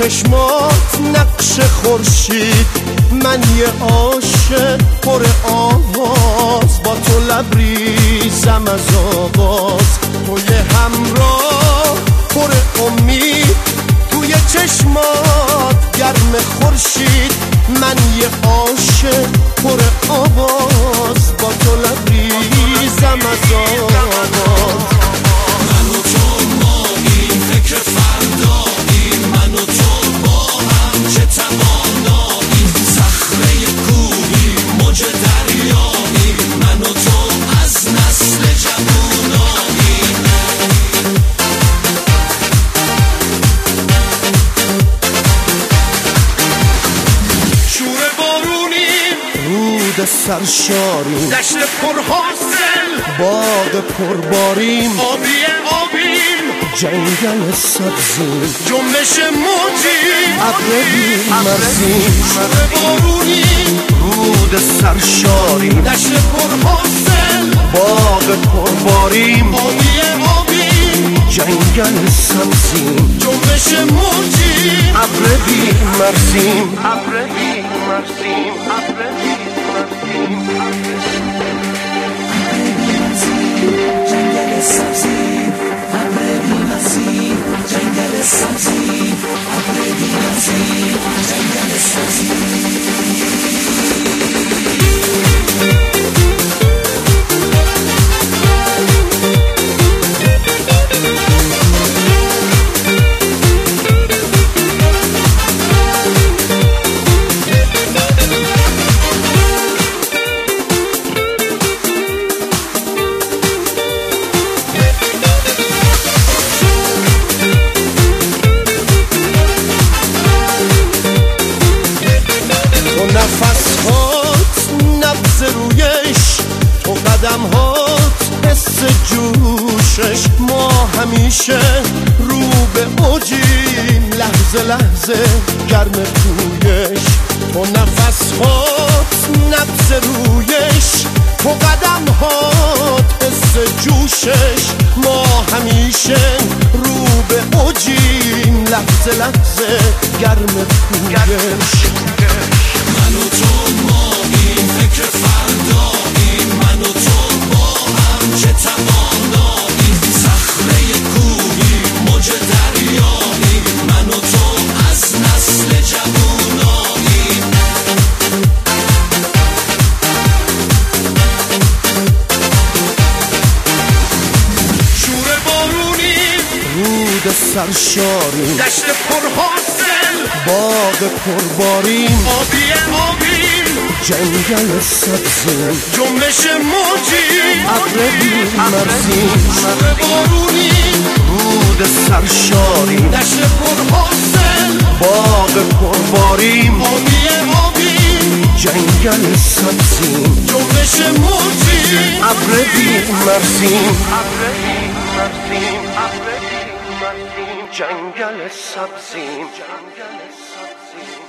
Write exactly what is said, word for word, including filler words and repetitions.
چشمات نقش خورشید، من یه عاشق پر آواز، با تو لبریزم از آواز. تو یه همراه پر امید، توی چشمات گرم خورشید، من یه عاشق پر آواز، با تو لبریزم از آواز. من و تو ماییم فکر فرداییم، من و تو با هم چه تواناییم، صخره کوهی موج دریاییم، من و تو از نسل جواناییم. شور بارونیم، رود سرشاریم، دشت پرحاصل، باغ پرباریم، آبی آبیم، جنگل سبزیم، جنبش موجیم، ابر بی‌مرزیم. شور بارونیم، رود سرشاریم، دشت پرحاصل، باغ پرباریم، آبی آبیم، جنگل سبزیم، جنبش موجیم، ابر بی‌مرزیم، ابر بی‌مرزیم، ابر بی‌مرزیم. جنگل سبزی، ابر بی‌مرزی، جنگل سبزی، ابر بی‌مرزی، جنگل سبزی. نفس‌هات نبض رویش، تو قدم‌هات حس جوشش، ما همیشه رو به اوجیم، لحظه لحظه گرم پویش. تو نفس‌هات نبض رویش، تو قدم‌هات حس جوشش، ما همیشه رو به اوجیم، لحظه لحظه گرم پویش. من و تو ماییم فکر فرداییم، من و تو با هم چه تواناییم، صخره کوهی موج دریاییم، من و تو از نسل جواناییم. شور بارونیم، رود سرشاریم، دشت پرحاصل، باغ پرباریم، آبی آبیم، جنگل سبزیم، جنبش موجیم، ابر بی‌مرزیم. شور بارونیم، رود سرشاریم، دشت پرحاصل، باغ پرباریم، آبی آبیم، جنگل سبزیم، جنبش موجیم، ابر بی‌مرزیم، ابر بی‌مرزیم، ابر بی‌مرزیم، جنگل سبزیم، جنگل سبزیم.